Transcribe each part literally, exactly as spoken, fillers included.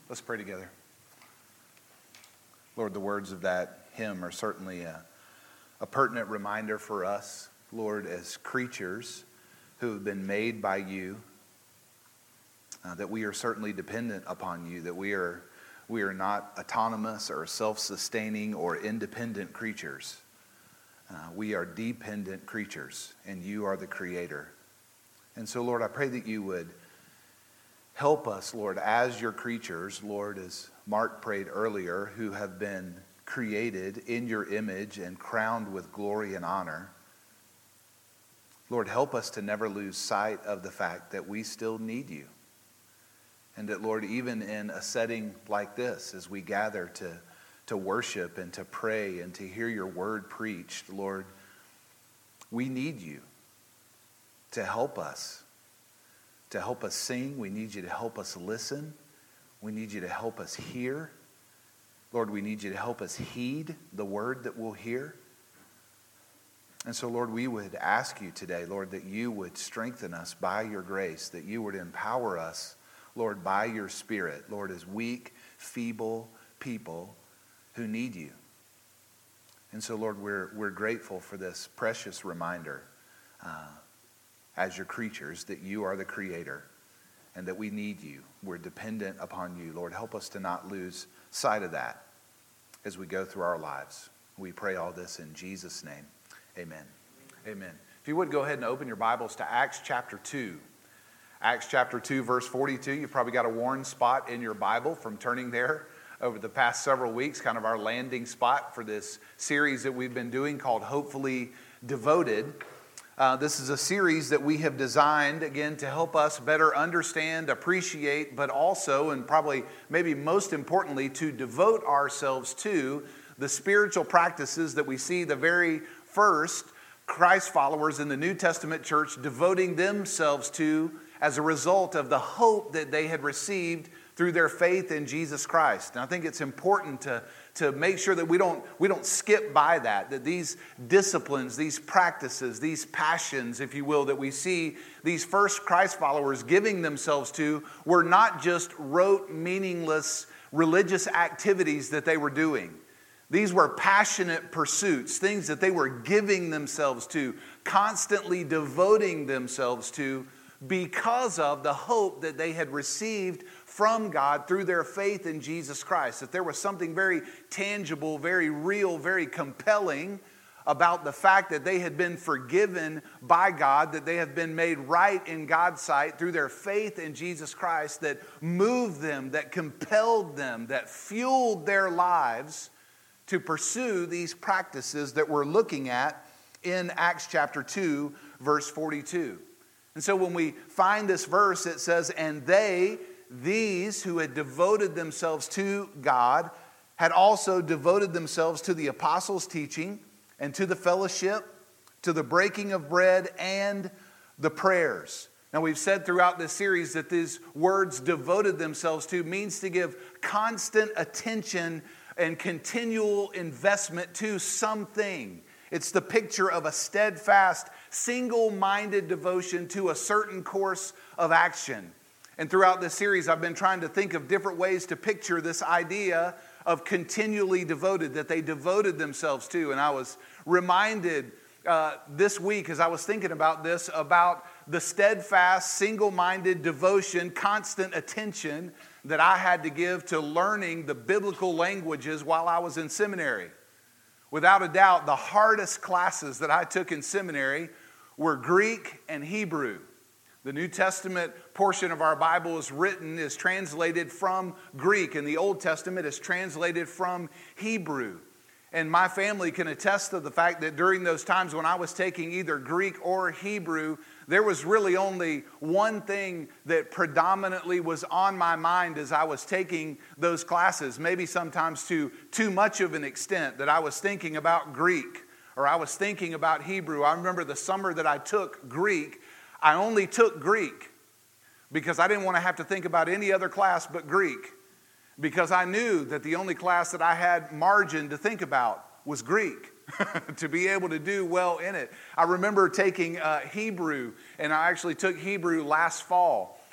Let's pray together. Lord, the words of that hymn are certainly a, a pertinent reminder for us, Lord, as creatures who have been made by you, uh, that we are certainly dependent upon you, that we are we are not autonomous or self-sustaining or independent creatures. Uh, we are dependent creatures, and you are the creator. And so, Lord, I pray that you would help us, Lord, as your creatures, Lord, as Mark prayed earlier, who have been created in your image and crowned with glory and honor. Lord, help us to never lose sight of the fact that we still need you. And that, Lord, even in a setting like this, as we gather to, to worship and to pray and to hear your word preached, Lord, we need you to help us. To help us sing, we need you to help us listen. We need you to help us hear. Lord, we need you to help us heed the word that we'll hear. And so, Lord, we would ask you today, Lord, that you would strengthen us by your grace, that you would empower us, Lord, by your Spirit, Lord, as weak, feeble people who need you. And so, Lord, we're, we're grateful for this precious reminder uh, as your creatures, that you are the creator and that we need you. We're dependent upon you. Lord, help us to not lose sight of that as we go through our lives. We pray all this in Jesus' name. Amen. Amen. If you would go ahead and open your Bibles to Acts chapter two. Acts chapter two, verse forty-two. You've probably got a worn spot in your Bible from turning there over the past several weeks, kind of our landing spot for this series that we've been doing called Hopefully Devoted. Uh, this is a series that we have designed, again, to help us better understand, appreciate, but also, and probably maybe most importantly, to devote ourselves to the spiritual practices that we see the very first Christ followers in the New Testament church devoting themselves to as a result of the hope that they had received through their faith in Jesus Christ. And I think it's important to, to make sure that we don't, we don't skip by that, that these disciplines, these practices, these passions, if you will, that we see these first Christ followers giving themselves to were not just rote, meaningless religious activities that they were doing. These were passionate pursuits, things that they were giving themselves to, constantly devoting themselves to because of the hope that they had received from God through their faith in Jesus Christ. That there was something very tangible, very real, very compelling about the fact that they had been forgiven by God, that they have been made right in God's sight through their faith in Jesus Christ, that moved them, that compelled them, that fueled their lives to pursue these practices that we're looking at in Acts chapter two, verse forty-two. And so when we find this verse, it says, and they, these who had devoted themselves to God, had also devoted themselves to the apostles' teaching and to the fellowship, to the breaking of bread and the prayers. Now, we've said throughout this series that these words devoted themselves to means to give constant attention and continual investment to something. It's the picture of a steadfast, single-minded devotion to a certain course of action. And throughout this series, I've been trying to think of different ways to picture this idea of continually devoted, that they devoted themselves to. And I was reminded uh, this week, as I was thinking about this, about the steadfast, single-minded devotion, constant attention that I had to give to learning the biblical languages while I was in seminary. Without a doubt, the hardest classes that I took in seminary were Greek and Hebrew. The New Testament portion of our Bible is written, is translated from Greek, and the Old Testament is translated from Hebrew. And my family can attest to the fact that during those times when I was taking either Greek or Hebrew, there was really only one thing that predominantly was on my mind as I was taking those classes, maybe sometimes to too much of an extent, that I was thinking about Greek or I was thinking about Hebrew. I remember the summer that I took Greek, I only took Greek because I didn't want to have to think about any other class but Greek, because I knew that the only class that I had margin to think about was Greek. To be able to do well in it. I remember taking uh, Hebrew, and I actually took Hebrew last fall.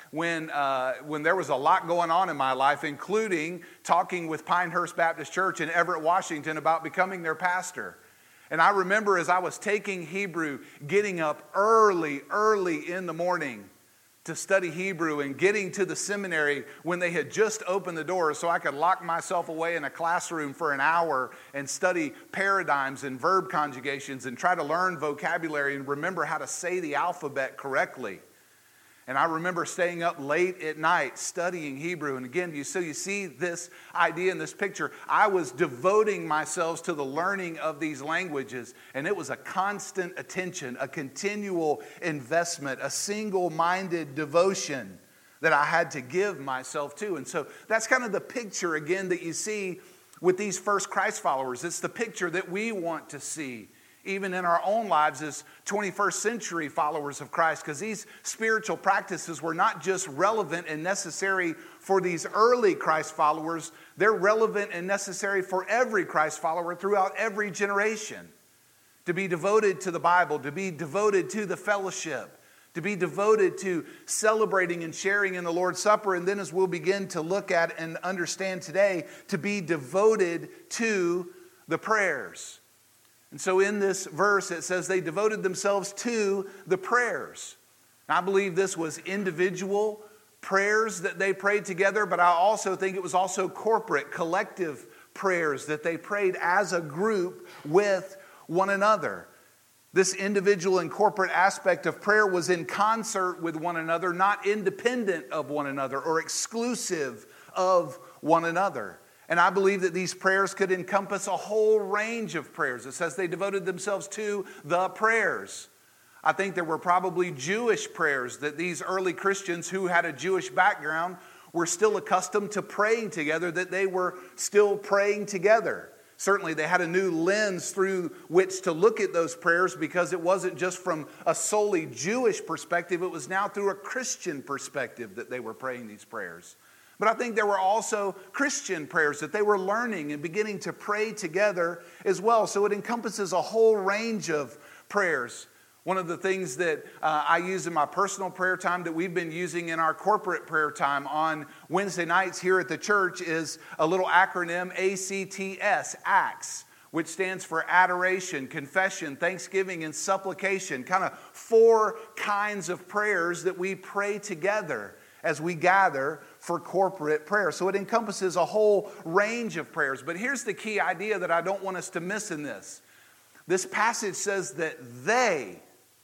when, uh, when there was a lot going on in my life, including talking with Pinehurst Baptist Church in Everett, Washington about becoming their pastor. And I remember as I was taking Hebrew, getting up early, early in the morning to study Hebrew and getting to the seminary when they had just opened the doors so I could lock myself away in a classroom for an hour and study paradigms and verb conjugations and try to learn vocabulary and remember how to say the alphabet correctly. And I remember staying up late at night studying Hebrew. And again, you, so you see this idea in this picture. I was devoting myself to the learning of these languages. And it was a constant attention, a continual investment, a single-minded devotion that I had to give myself to. And so that's kind of the picture, again, that you see with these first Christ followers. It's the picture that we want to see even in our own lives as twenty-first century followers of Christ, because these spiritual practices were not just relevant and necessary for these early Christ followers, they're relevant and necessary for every Christ follower throughout every generation. To be devoted to the Bible, to be devoted to the fellowship, to be devoted to celebrating and sharing in the Lord's Supper, and then as we'll begin to look at and understand today, to be devoted to the prayers. And so in this verse, it says they devoted themselves to the prayers. I believe this was individual prayers that they prayed together, but I also think it was also corporate, collective prayers that they prayed as a group with one another. This individual and corporate aspect of prayer was in concert with one another, not independent of one another or exclusive of one another. And I believe that these prayers could encompass a whole range of prayers. It says they devoted themselves to the prayers. I think there were probably Jewish prayers that these early Christians who had a Jewish background were still accustomed to praying together, that they were still praying together. Certainly they had a new lens through which to look at those prayers, because it wasn't just from a solely Jewish perspective, it was now through a Christian perspective that they were praying these prayers. But I think there were also Christian prayers that they were learning and beginning to pray together as well. So it encompasses a whole range of prayers. One of the things that uh, I use in my personal prayer time that we've been using in our corporate prayer time on Wednesday nights here at the church is a little acronym, A C T S, ACTS, which stands for adoration, confession, thanksgiving, and supplication. Kind of four kinds of prayers that we pray together as we gather for corporate prayer. So it encompasses a whole range of prayers. But here's the key idea that I don't want us to miss in this. This passage says that they,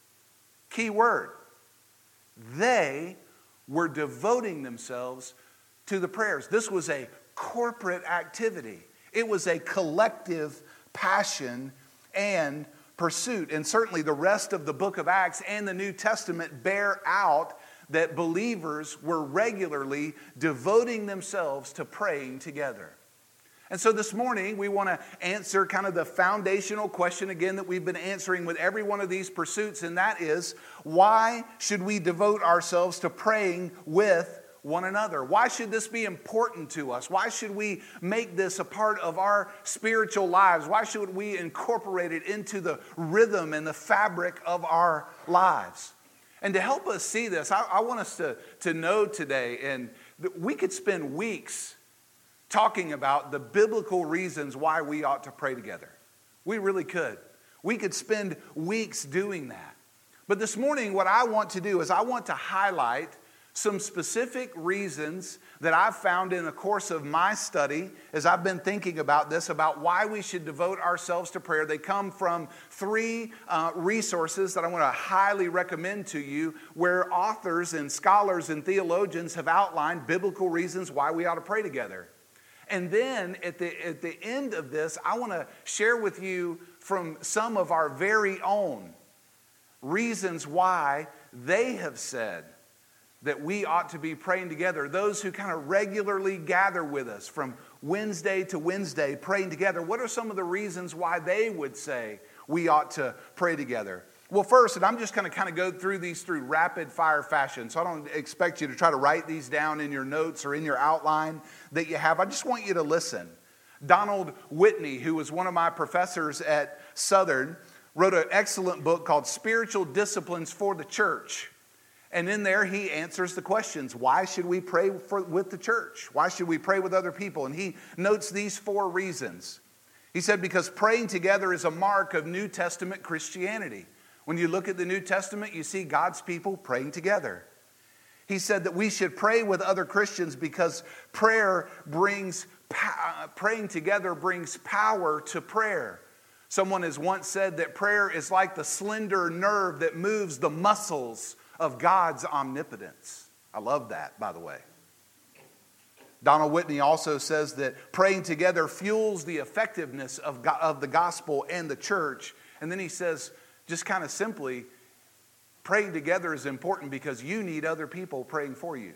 key word, they were devoting themselves to the prayers. This was a corporate activity. It was a collective passion and pursuit. And certainly the rest of the book of Acts and the New Testament bear out that believers were regularly devoting themselves to praying together. And so this morning, we want to answer kind of the foundational question again that we've been answering with every one of these pursuits, and that is, why should we devote ourselves to praying with one another? Why should this be important to us? Why should we make this a part of our spiritual lives? Why should we incorporate it into the rhythm and the fabric of our lives? And to help us see this, I, I want us to, to know today, and we could spend weeks talking about the biblical reasons why we ought to pray together. We really could. We could spend weeks doing that. But this morning, what I want to do is I want to highlight some specific reasons that I've found in the course of my study as I've been thinking about this, about why we should devote ourselves to prayer. They come from three uh, resources that I want to highly recommend to you, where authors and scholars and theologians have outlined biblical reasons why we ought to pray together. And then at the, at the end of this, I want to share with you from some of our very own reasons why they have said that we ought to be praying together. Those who kind of regularly gather with us from Wednesday to Wednesday praying together. What are some of the reasons why they would say we ought to pray together? Well, first, and I'm just going to kind of go through these through rapid fire fashion, so I don't expect you to try to write these down in your notes or in your outline that you have. I just want you to listen. Donald Whitney, who was one of my professors at Southern, wrote an excellent book called Spiritual Disciplines for the Church. And in there, he answers the questions. Why should we pray for, with the church? Why should we pray with other people? And he notes these four reasons. He said, because praying together is a mark of New Testament Christianity. When you look at the New Testament, you see God's people praying together. He said that we should pray with other Christians because prayer brings, praying together brings power to prayer. Someone has once said that prayer is like the slender nerve that moves the muscles of God's omnipotence. I love that, by the way. Donald Whitney also says that praying together fuels the effectiveness of, God, of the gospel and the church. And then he says, just kind of simply, praying together is important because you need other people praying for you.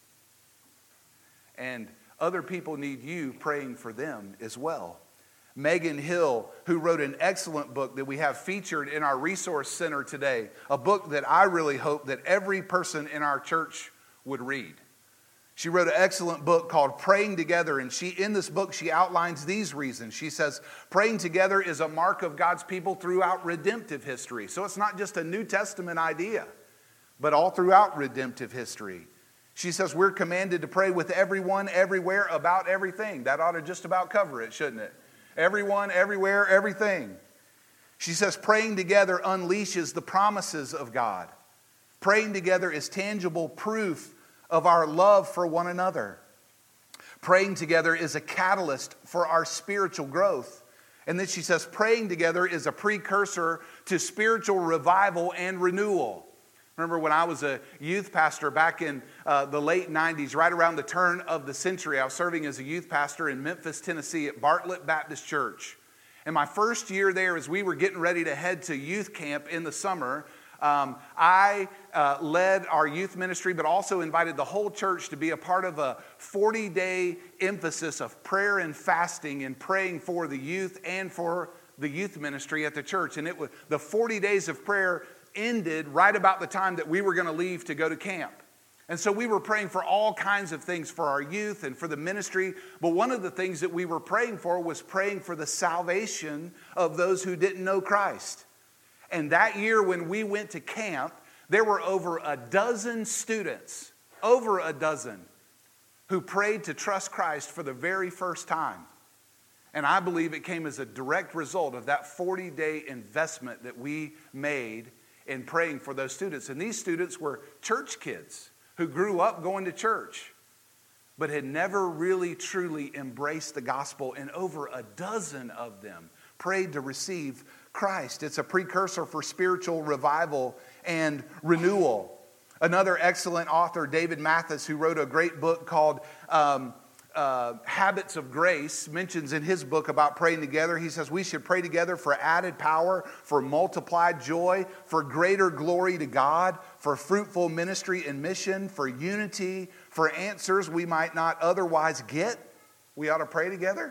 And other people need you praying for them as well. Megan Hill, who wrote an excellent book that we have featured in our resource center today, a book that I really hope that every person in our church would read. She wrote an excellent book called Praying Together, and she, in this book, she outlines these reasons. She says, praying together is a mark of God's people throughout redemptive history. So it's not just a New Testament idea, but all throughout redemptive history. She says we're commanded to pray with everyone, everywhere, about everything. That ought to just about cover it, shouldn't it? Everyone, everywhere, everything. She says praying together unleashes the promises of God. Praying together is tangible proof of our love for one another. Praying together is a catalyst for our spiritual growth. And then she says praying together is a precursor to spiritual revival and renewal. Remember when I was a youth pastor back in uh, the late nineties, right around the turn of the century, I was serving as a youth pastor in Memphis, Tennessee at Bartlett Baptist Church. And my first year there, as we were getting ready to head to youth camp in the summer, um, I uh, led our youth ministry, but also invited the whole church to be a part of a forty-day emphasis of prayer and fasting and praying for the youth and for the youth ministry at the church. And it was the forty days of prayer ended right about the time that we were going to leave to go to camp. And so we were praying for all kinds of things for our youth and for the ministry. But one of the things that we were praying for was praying for the salvation of those who didn't know Christ. And that year when we went to camp, there were over a dozen students, over a dozen, who prayed to trust Christ for the very first time. And I believe it came as a direct result of that forty-day investment that we made in praying for those students. And these students were church kids who grew up going to church, but had never really truly embraced the gospel. And over a dozen of them prayed to receive Christ. It's a precursor for spiritual revival and renewal. Another excellent author, David Mathis, who wrote a great book called um, Uh, Habits of Grace, mentions in his book about praying together. He says we should pray together for added power, for multiplied joy, for greater glory to God, for fruitful ministry and mission, for unity, for answers we might not otherwise get. We ought to pray together.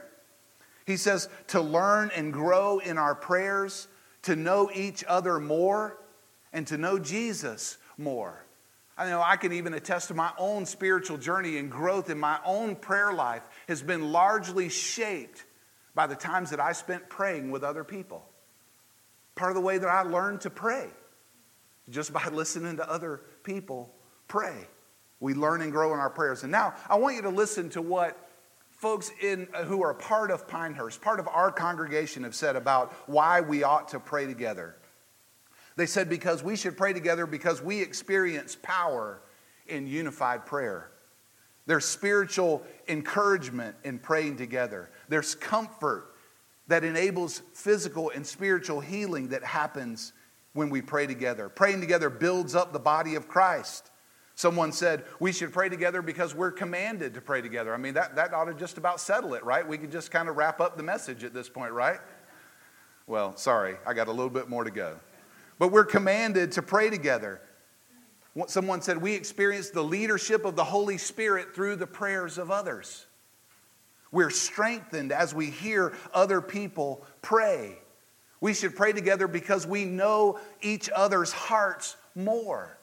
He says to learn and grow in our prayers, to know each other more, and to know Jesus more. I know I can even attest to my own spiritual journey and growth in my own prayer life has been largely shaped by the times that I spent praying with other people. Part of the way that I learned to pray, just by listening to other people pray. We learn and grow in our prayers. And now I want you to listen to what folks in who are part of Pinehurst, part of our congregation, have said about why we ought to pray together. They said because we should pray together because we experience power in unified prayer. There's spiritual encouragement in praying together. There's comfort that enables physical and spiritual healing that happens when we pray together. Praying together builds up the body of Christ. Someone said we should pray together because we're commanded to pray together. I mean, that, that ought to just about settle it, right? We could just kind of wrap up the message at this point, right? Well, sorry, I got a little bit more to go. But we're commanded to pray together. Someone said we experience the leadership of the Holy Spirit through the prayers of others. We're strengthened as we hear other people pray. We should pray together because we know each other's hearts more.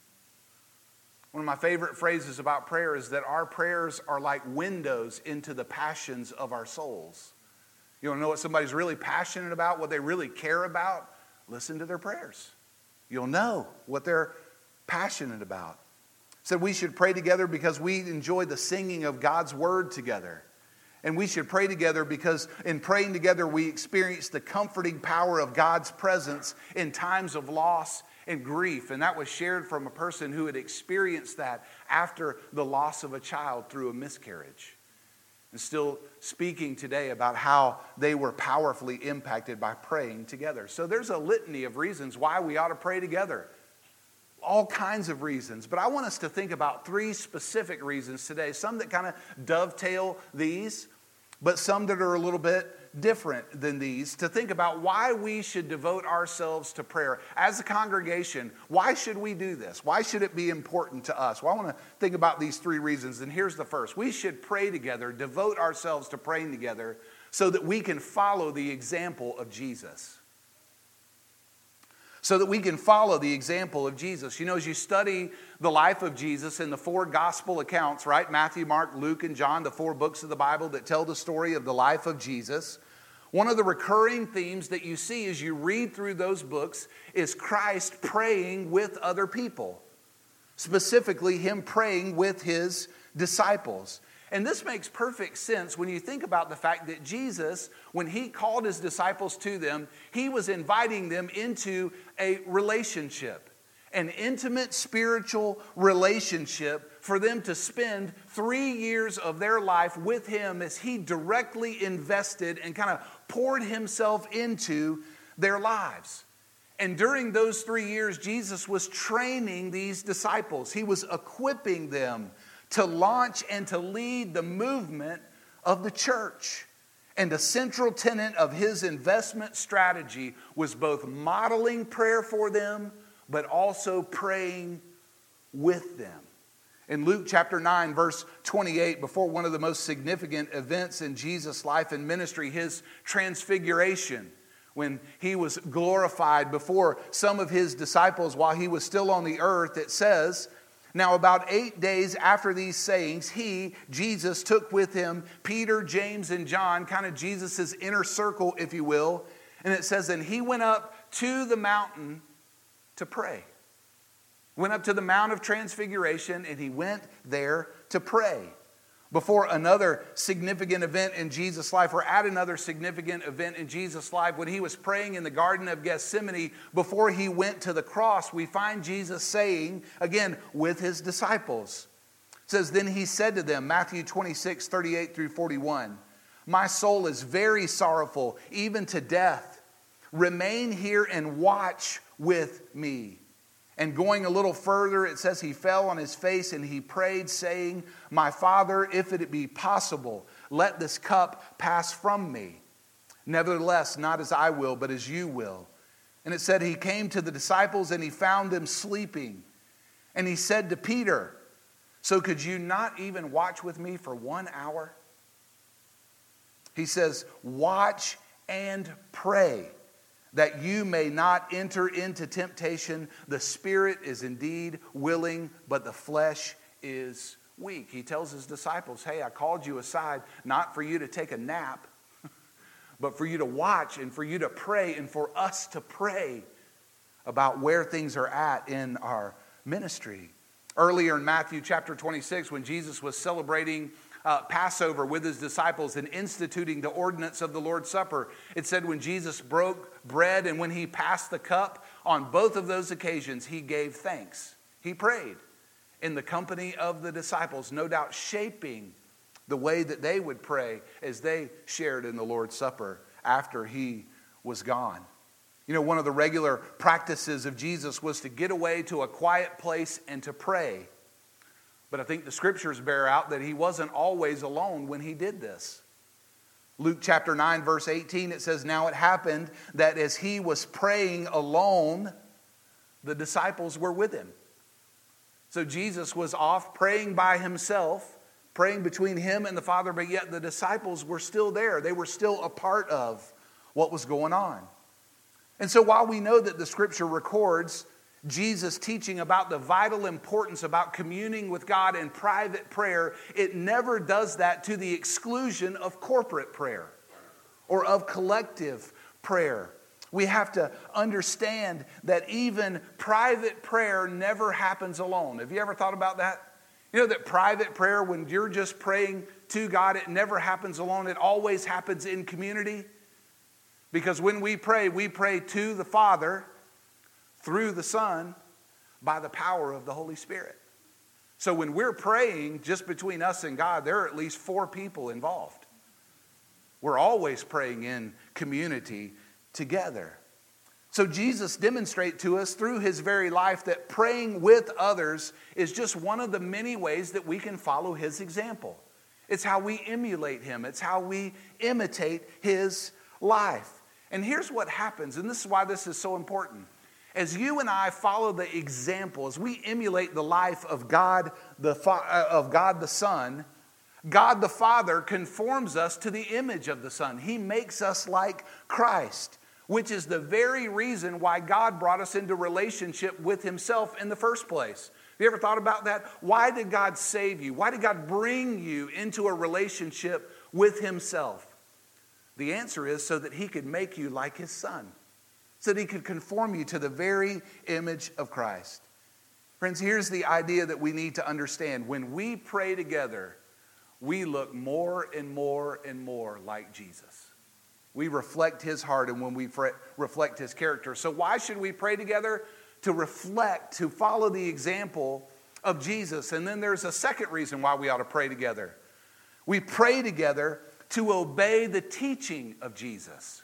One of my favorite phrases about prayer is that our prayers are like windows into the passions of our souls. You want to know what somebody's really passionate about, what they really care about? Listen to their prayers. You'll know what they're passionate about. Said we should pray together because we enjoy the singing of God's word together. And we should pray together because in praying together we experience the comforting power of God's presence in times of loss and grief. And that was shared from a person who had experienced that after the loss of a child through a miscarriage. And still speaking today about how they were powerfully impacted by praying together. So there's a litany of reasons why we ought to pray together. All kinds of reasons. But I want us to think about three specific reasons today. Some that kind of dovetail these, but some that are a little bit different than these. To think about why we should devote ourselves to prayer. As a congregation, why should we do this? Why should it be important to us? Well, I want to think about these three reasons. And here's the first. We should pray together, devote ourselves to praying together so that we can follow the example of Jesus. So that we can follow the example of Jesus. You know, as you study the life of Jesus in the four gospel accounts, right? Matthew, Mark, Luke, and John, the four books of the Bible that tell the story of the life of Jesus. One of the recurring themes that you see as you read through those books is Christ praying with other people. Specifically, him praying with his disciples. And this makes perfect sense when you think about the fact that Jesus, when he called his disciples to them, he was inviting them into a relationship, an intimate spiritual relationship for them to spend three years of their life with him as he directly invested and kind of poured himself into their lives. And during those three years, Jesus was training these disciples. He was equipping them to launch and to lead the movement of the church. And a central tenet of his investment strategy was both modeling prayer for them, but also praying with them. In Luke chapter nine, verse twenty-eight, before one of the most significant events in Jesus' life and ministry, his transfiguration, when he was glorified before some of his disciples while he was still on the earth, it says, now about eight days after these sayings, he, Jesus, took with him Peter, James, and John, kind of Jesus' inner circle, if you will. And it says, and he went up to the mountain to pray. Went up to the Mount of Transfiguration, and he went there to pray. Before another significant event in Jesus' life, or at another significant event in Jesus' life, when he was praying in the Garden of Gethsemane, before he went to the cross, we find Jesus saying, again, with his disciples. It says, then he said to them, Matthew twenty-six, thirty-eight through forty-one, my soul is very sorrowful, even to death. Remain here and watch with me. And going a little further, it says he fell on his face and he prayed, saying, my Father, if it be possible, let this cup pass from me. Nevertheless, not as I will, but as you will. And it said he came to the disciples and he found them sleeping. And he said to Peter, so could you not even watch with me for one hour? He says, watch and pray, that you may not enter into temptation. The spirit is indeed willing, but the flesh is weak. He tells his disciples, hey, I called you aside not for you to take a nap, but for you to watch and for you to pray and for us to pray about where things are at in our ministry. Earlier in Matthew chapter twenty-six, when Jesus was celebrating Uh, Passover with his disciples and instituting the ordinance of the Lord's Supper, it said when Jesus broke bread and when he passed the cup, on both of those occasions he gave thanks. He prayed in the company of the disciples, no doubt shaping the way that they would pray as they shared in the Lord's Supper after he was gone. You know, one of the regular practices of Jesus was to get away to a quiet place and to pray. But I think the scriptures bear out that he wasn't always alone when he did this. Luke chapter nine, verse eighteen, it says, now it happened that as he was praying alone, the disciples were with him. So Jesus was off praying by himself, praying between him and the Father, but yet the disciples were still there. They were still a part of what was going on. And so while we know that the scripture records Jesus teaching about the vital importance about communing with God in private prayer, it never does that to the exclusion of corporate prayer or of collective prayer. We have to understand that even private prayer never happens alone. Have you ever thought about that? You know that private prayer, when you're just praying to God, it never happens alone. It always happens in community. Because when we pray, we pray to the Father, through the Son, by the power of the Holy Spirit. So when we're praying just between us and God, there are at least four people involved. We're always praying in community together. So Jesus demonstrates to us through his very life that praying with others is just one of the many ways that we can follow his example. It's how we emulate him. It's how we imitate his life. And here's what happens, and this is why this is so important. As you and I follow the example, as we emulate the life of God the, of God the Son, God the Father conforms us to the image of the Son. He makes us like Christ, which is the very reason why God brought us into relationship with himself in the first place. Have you ever thought about that? Why did God save you? Why did God bring you into a relationship with himself? The answer is so that he could make you like his Son, so that he could conform you to the very image of Christ. Friends, here's the idea that we need to understand. When we pray together, we look more and more and more like Jesus. We reflect his heart, and when we reflect his character. So why should we pray together? To reflect, to follow the example of Jesus. And then there's a second reason why we ought to pray together. We pray together to obey the teaching of Jesus.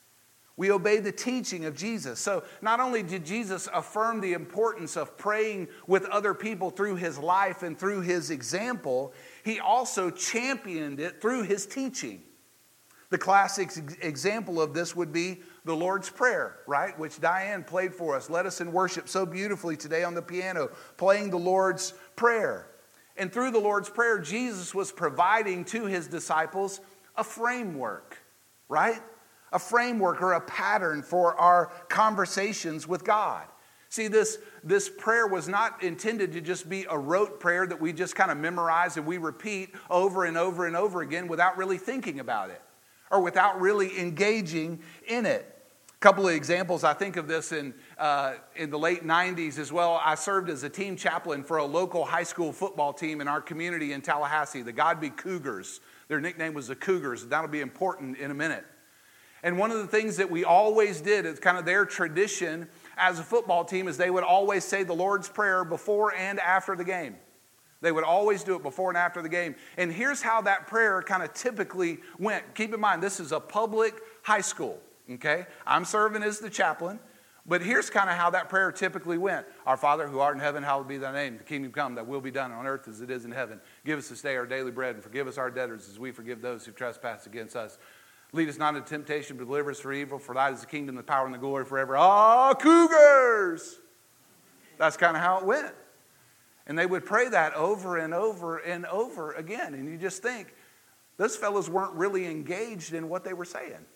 We obey the teaching of Jesus. So not only did Jesus affirm the importance of praying with other people through his life and through his example, he also championed it through his teaching. The classic example of this would be the Lord's Prayer, right? Which Diane played for us, led us in worship so beautifully today on the piano, playing the Lord's Prayer. And through the Lord's Prayer, Jesus was providing to his disciples a framework, right? A framework or a pattern for our conversations with God. See, this, this prayer was not intended to just be a rote prayer that we just kind of memorize and we repeat over and over and over again without really thinking about it or without really engaging in it. A couple of examples, I think of this in, uh, in the late nineties as well. I served as a team chaplain for a local high school football team in our community in Tallahassee, the Godby Cougars. Their nickname was the Cougars, and that'll be important in a minute. And one of the things that we always did, it's kind of their tradition as a football team, is they would always say the Lord's Prayer before and after the game. They would always do it before and after the game. And here's how that prayer kind of typically went. Keep in mind, this is a public high school, okay? I'm serving as the chaplain, but here's kind of how that prayer typically went. Our Father who art in heaven, hallowed be thy name. The kingdom come, thy will be done on earth as it is in heaven. Give us this day our daily bread, and forgive us our debtors as we forgive those who trespass against us. Lead us not into temptation, but deliver us from evil. For thine is the kingdom, the power, and the glory forever. Ah, Cougars! That's kind of how it went. And they would pray that over and over and over again. And you just think, those fellows weren't really engaged in what they were saying.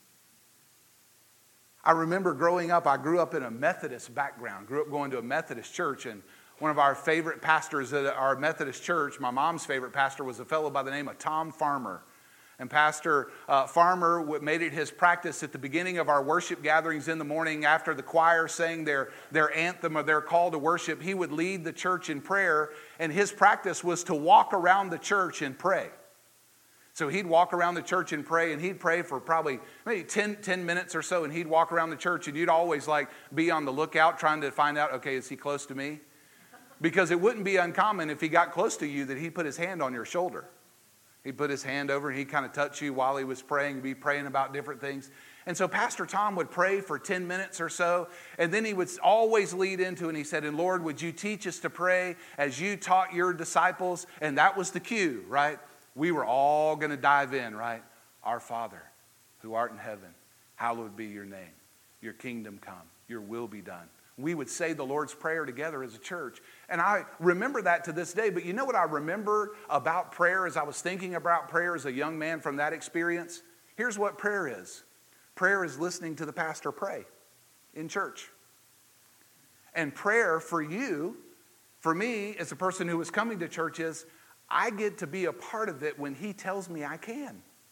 I remember growing up, I grew up in a Methodist background. Grew up going to a Methodist church. And one of our favorite pastors at our Methodist church, my mom's favorite pastor, was a fellow by the name of Tom Farmer. And Pastor uh, Farmer made it his practice at the beginning of our worship gatherings in the morning after the choir sang their, their anthem or their call to worship. He would lead the church in prayer, and his practice was to walk around the church and pray. So he'd walk around the church and pray, and he'd pray for probably maybe ten, ten minutes or so, and he'd walk around the church, and you'd always like be on the lookout trying to find out, okay, is he close to me? Because it wouldn't be uncommon if he got close to you that he'd put his hand on your shoulder. He'd put his hand over and he'd kind of touch you while he was praying, be praying about different things. And so Pastor Tom would pray for ten minutes or so, and then he would always lead into, and he said, and Lord, would you teach us to pray as you taught your disciples? And that was the cue, right? We were all going to dive in, right? Our Father, who art in heaven, hallowed be your name. Your kingdom come, your will be done. We would say the Lord's Prayer together as a church. And I remember that to this day. But you know what I remember about prayer as I was thinking about prayer as a young man from that experience? Here's what prayer is. Prayer is listening to the pastor pray in church. And prayer for you, for me, as a person who is coming to church, is I get to be a part of it when he tells me I can.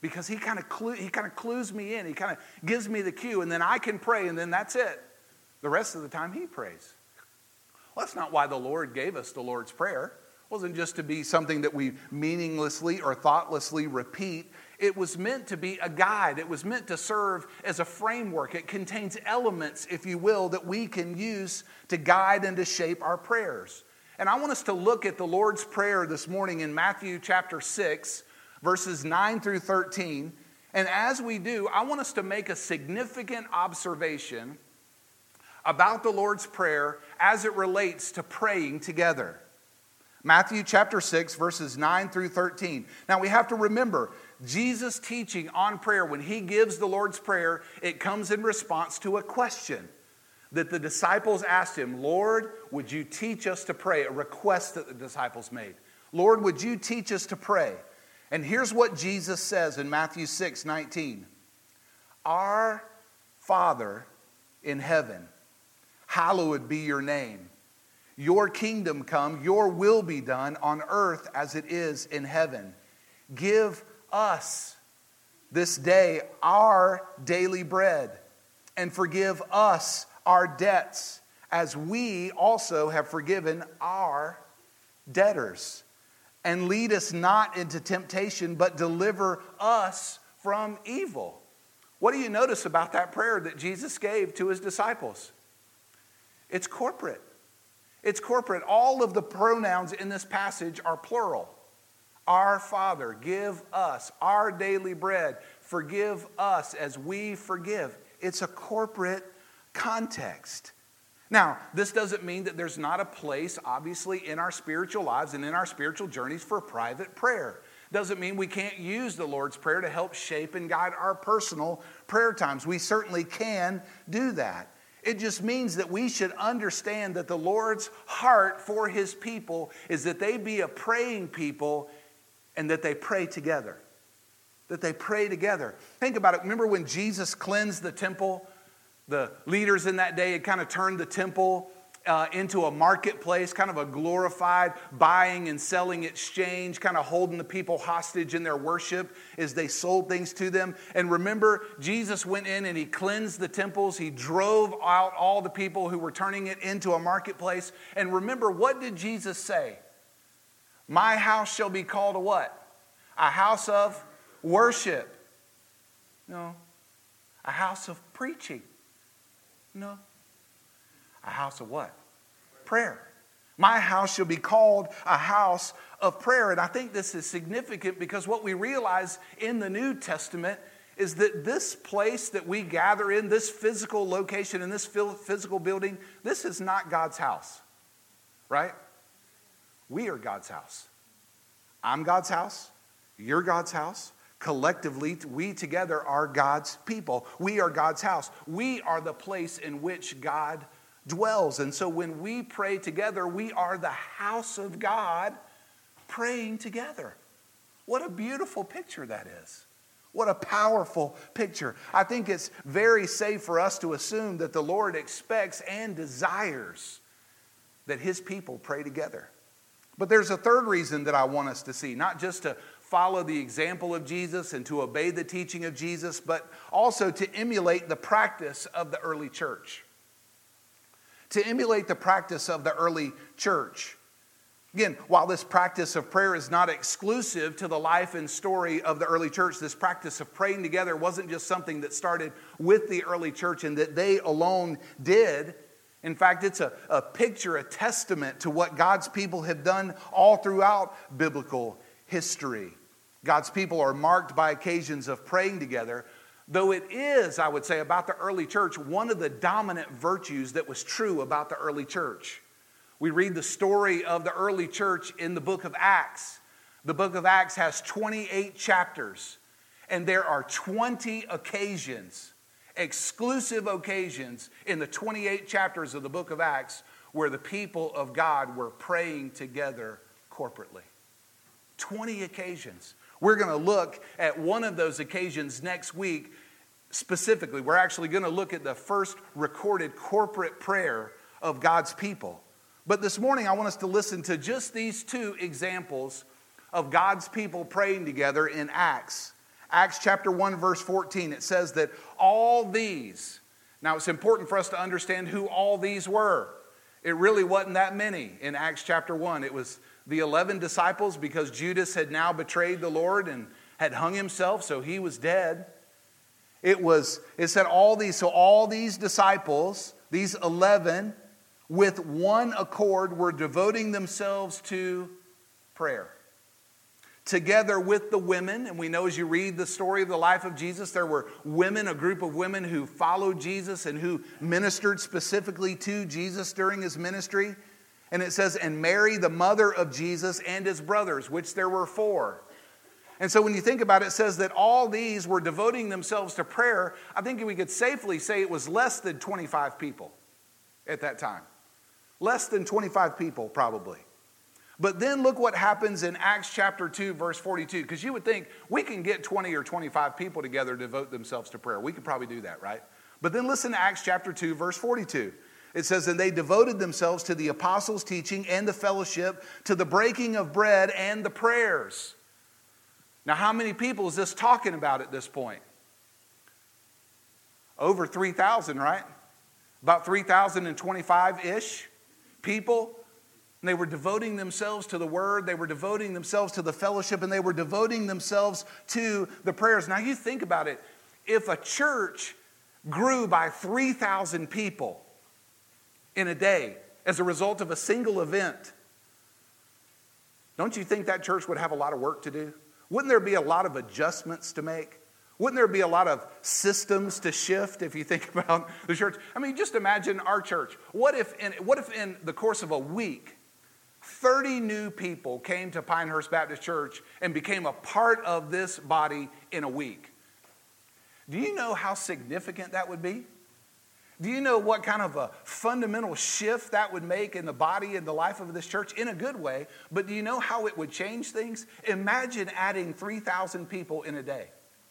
because he kind of clu- he kind of clues me in. He kind of gives me the cue, and then I can pray, and then that's it. The rest of the time, he prays. Well, that's not why the Lord gave us the Lord's Prayer. It wasn't just to be something that we meaninglessly or thoughtlessly repeat. It was meant to be a guide. It was meant to serve as a framework. It contains elements, if you will, that we can use to guide and to shape our prayers. And I want us to look at the Lord's Prayer this morning in Matthew chapter six, verses nine through thirteen. And as we do, I want us to make a significant observation about the Lord's Prayer as it relates to praying together. Matthew chapter six, verses nine through thirteen. Now we have to remember, Jesus' teaching on prayer, when he gives the Lord's Prayer, it comes in response to a question that the disciples asked him. Lord, would you teach us to pray? A request that the disciples made. Lord, would you teach us to pray? And here's what Jesus says in Matthew six nineteen. Our Father in heaven, hallowed be your name. Your kingdom come, your will be done on earth as it is in heaven. Give us this day our daily bread, and forgive us our debts as we also have forgiven our debtors. And lead us not into temptation, but deliver us from evil. What do you notice about that prayer that Jesus gave to his disciples? It's corporate. It's corporate. All of the pronouns in this passage are plural. Our Father, give us our daily bread. Forgive us as we forgive. It's a corporate context. Now, this doesn't mean that there's not a place, obviously, in our spiritual lives and in our spiritual journeys for private prayer. Doesn't mean we can't use the Lord's Prayer to help shape and guide our personal prayer times. We certainly can do that. It just means that we should understand that the Lord's heart for his people is that they be a praying people and that they pray together. That they pray together. Think about it. Remember when Jesus cleansed the temple? The leaders in that day had kind of turned the temple uh, into a marketplace, kind of a glorified buying and selling exchange, kind of holding the people hostage in their worship as they sold things to them. And remember, Jesus went in and he cleansed the temples. He drove out all the people who were turning it into a marketplace. And remember, what did Jesus say? My house shall be called a what? A house of worship. No. A house of preaching. No. A house of what? Prayer. My house shall be called a house of prayer. And I think this is significant because what we realize in the New Testament is that this place that we gather in, this physical location, in this physical building, this is not God's house. Right? We are God's house. I'm God's house. You're God's house. Collectively, we together are God's people. We are God's house. We are the place in which God dwells. And so when we pray together, we are the house of God praying together. What a beautiful picture that is. What a powerful picture. I think it's very safe for us to assume that the Lord expects and desires that his people pray together. But there's a third reason that I want us to see, not just to follow the example of Jesus and to obey the teaching of Jesus, but also to emulate the practice of the early church. To emulate the practice of the early church. Again, while this practice of prayer is not exclusive to the life and story of the early church, this practice of praying together wasn't just something that started with the early church and that they alone did. In fact, it's a, a picture, a testament to what God's people have done all throughout biblical history. God's people are marked by occasions of praying together, though it is, I would say, about the early church, one of the dominant virtues that was true about the early church. We read the story of the early church in the book of Acts. The book of Acts has twenty-eight chapters, and there are twenty occasions, exclusive occasions in the twenty-eight chapters of the book of Acts where the people of God were praying together corporately. twenty occasions. We're going to look at one of those occasions next week specifically. We're actually going to look at the first recorded corporate prayer of God's people. But this morning I want us to listen to just these two examples of God's people praying together in Acts. Acts chapter one, verse fourteen, it says that all these, now it's important for us to understand who all these were. It really wasn't that many in Acts chapter one. It was the eleven disciples, because Judas had now betrayed the Lord and had hung himself, so he was dead. It was, it said all these, so all these disciples, these eleven, with one accord were devoting themselves to prayer. Together with the women, and we know as you read the story of the life of Jesus, there were women, a group of women who followed Jesus and who ministered specifically to Jesus during his ministry. And it says, and Mary, the mother of Jesus, and his brothers, which there were four. And so when you think about it, it says that all these were devoting themselves to prayer. I think we could safely say it was less than twenty-five people at that time. Less than twenty-five people, probably. But then look what happens in Acts chapter two, verse forty-two. Because you would think we can get twenty or twenty-five people together to devote themselves to prayer. We could probably do that, right? But then listen to Acts chapter two, verse forty-two. It says, and they devoted themselves to the apostles' teaching and the fellowship, to the breaking of bread and the prayers. Now, how many people is this talking about at this point? Over three thousand, right? About three thousand twenty-five-ish people. And they were devoting themselves to the word. They were devoting themselves to the fellowship. And they were devoting themselves to the prayers. Now, you think about it. If a church grew by three thousand people in a day as a result of a single event, don't you think that church would have a lot of work to do? Wouldn't there be a lot of adjustments to make? Wouldn't there be a lot of systems to shift if you think about the church? I mean, just imagine our church. What if in, what if in the course of a week, thirty new people came to Pinehurst Baptist Church and became a part of this body in a week? Do you know how significant that would be? Do you know what kind of a fundamental shift that would make in the body and the life of this church in a good way? But do you know how it would change things? Imagine adding three thousand people in a day.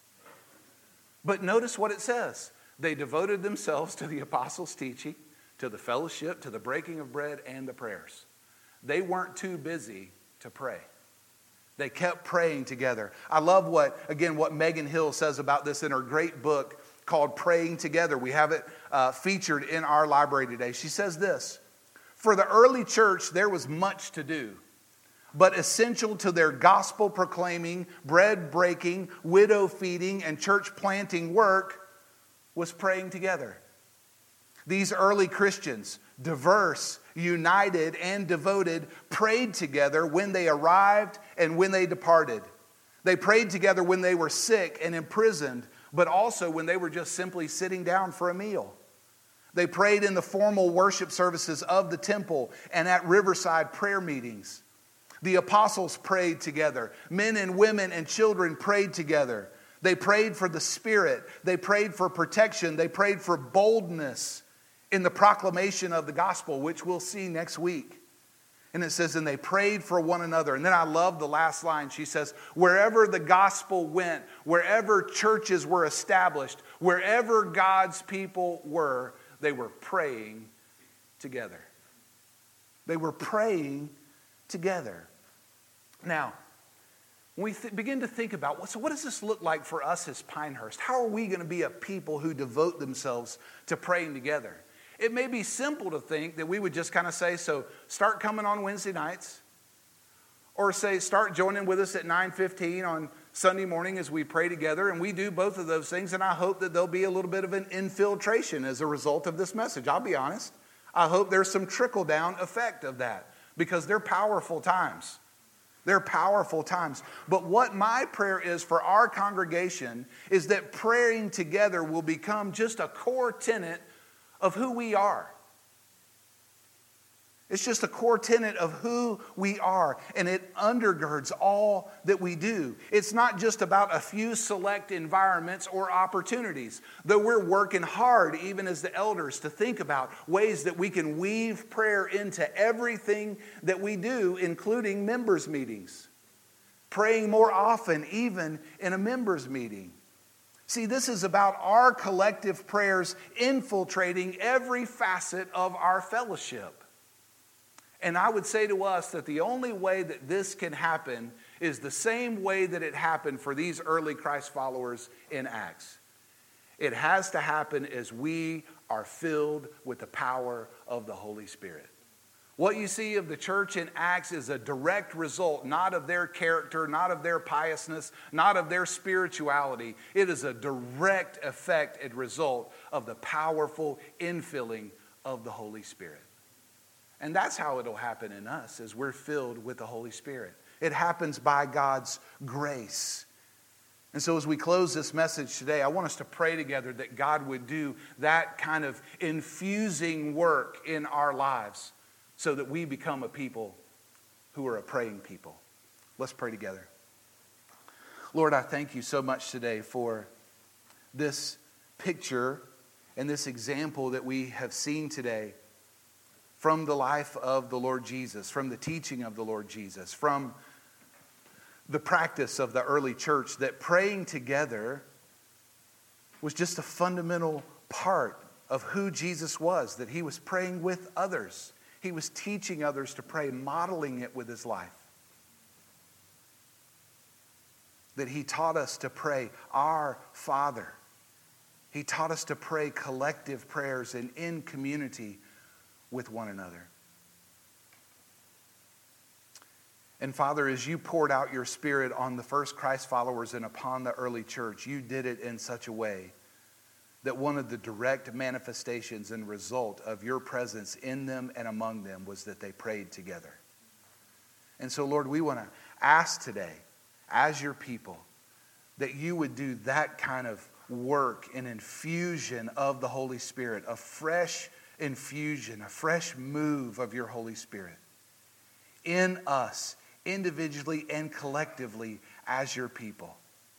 But notice what it says. They devoted themselves to the apostles' teaching, to the fellowship, to the breaking of bread, and the prayers. They weren't too busy to pray. They kept praying together. I love what, again, what Megan Hill says about this in her great book called Praying Together. We have it uh, featured in our library today. She says this, for the early church, there was much to do, but essential to their gospel proclaiming, bread breaking, widow feeding, and church planting work was praying together. These early Christians, diverse, united, and devoted, prayed together when they arrived and when they departed. They prayed together when they were sick and imprisoned, but also when they were just simply sitting down for a meal. They prayed in the formal worship services of the temple and at Riverside prayer meetings. The apostles prayed together. Men and women and children prayed together. They prayed for the Spirit. They prayed for protection. They prayed for boldness in the proclamation of the gospel, which we'll see next week. And it says, and they prayed for one another. And then I love the last line. She says, wherever the gospel went, wherever churches were established, wherever God's people were, they were praying together. They were praying together. Now, when we th- begin to think about, so what does this look like for us as Pinehurst? How are we going to be a people who devote themselves to praying together? It may be simple to think that we would just kind of say, so start coming on Wednesday nights, or say start joining with us at nine fifteen on Sunday morning as we pray together, and we do both of those things, and I hope that there'll be a little bit of an infiltration as a result of this message. I'll be honest. I hope there's some trickle-down effect of that, because they're powerful times. They're powerful times. But what my prayer is for our congregation is that praying together will become just a core tenet of who we are. It's just a core tenet of who we are, and it undergirds all that we do. It's not just about a few select environments or opportunities, though we're working hard, even as the elders, to think about ways that we can weave prayer into everything that we do, including members' meetings. Praying more often, even in a members' meeting. See, this is about our collective prayers infiltrating every facet of our fellowship. And I would say to us that the only way that this can happen is the same way that it happened for these early Christ followers in Acts. It has to happen as we are filled with the power of the Holy Spirit. What you see of the church in Acts is a direct result, not of their character, not of their piousness, not of their spirituality. It is a direct effect and result of the powerful infilling of the Holy Spirit. And that's how it'll happen in us, as we're filled with the Holy Spirit. It happens by God's grace. And so as we close this message today, I want us to pray together that God would do that kind of infusing work in our lives, so that we become a people who are a praying people. Let's pray together. Lord, I thank you so much today for this picture and this example that we have seen today from the life of the Lord Jesus, from the teaching of the Lord Jesus, from the practice of the early church, that praying together was just a fundamental part of who Jesus was, that he was praying with others. He was teaching others to pray, modeling it with his life. That he taught us to pray, Our Father. He taught us to pray collective prayers and in community with one another. And Father, as you poured out your Spirit on the first Christ followers and upon the early church, you did it in such a way that one of the direct manifestations and result of your presence in them and among them was that they prayed together. And so, Lord, we want to ask today, as your people, that you would do that kind of work and infusion of the Holy Spirit, a fresh infusion, a fresh move of your Holy Spirit in us, individually and collectively, as your people.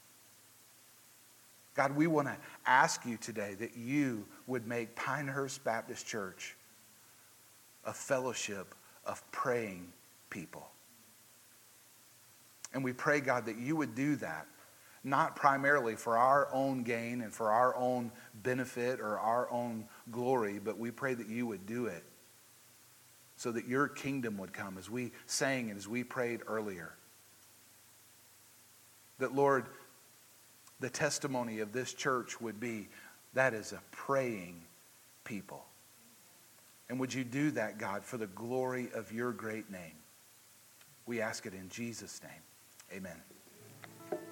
God, we want to ask you today that you would make Pinehurst Baptist Church a fellowship of praying people. And we pray, God, that you would do that, not primarily for our own gain and for our own benefit or our own glory, but we pray that you would do it so that your kingdom would come, as we sang and as we prayed earlier. That, Lord, the testimony of this church would be, that is a praying people. And would you do that, God, for the glory of your great name? We ask it in Jesus' name. Amen.